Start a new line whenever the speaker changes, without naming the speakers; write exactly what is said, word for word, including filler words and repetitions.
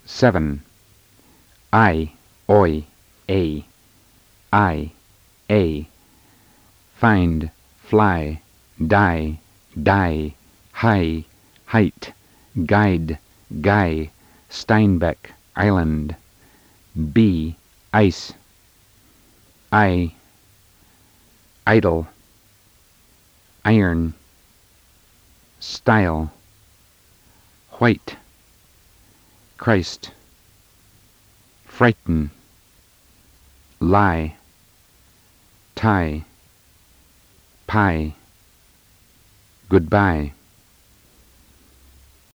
Seven. I, oi, a. I, a. Find, fly, die, die, high, height, guide, guy, Steinbeck, island. B, ice. I, idle, iron, style, white, Christ, frighten, lie, tie, pie, goodbye.